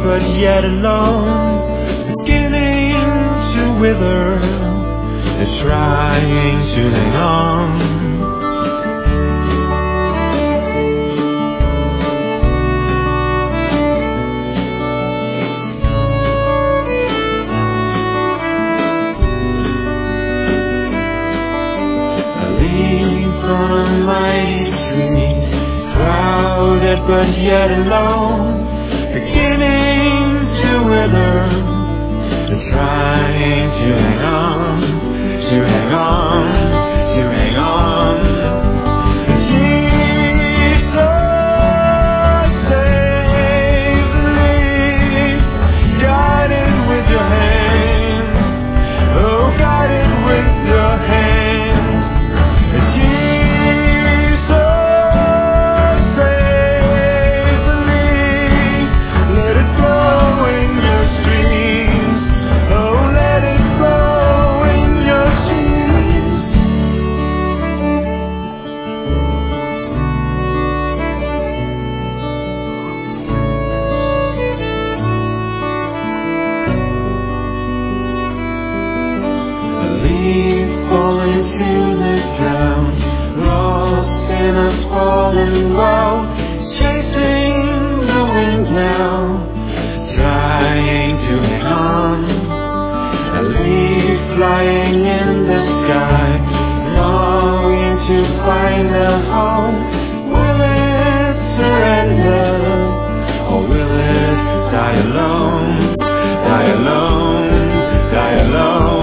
but yet alone, beginning to wither, is trying to hang on. A leaf on a mighty tree, crowded but yet alone, beginning to wither, and trying to hang on, to hang on, to hang on. Jesus, save the leaf, guide it with your hand, oh, guide it with your hand. Falling to the ground, lost in a fallen world, chasing the wind now, trying to hang on. A leaf flying in the sky, longing to find a home. Will it surrender, or will it die alone, die alone, die alone?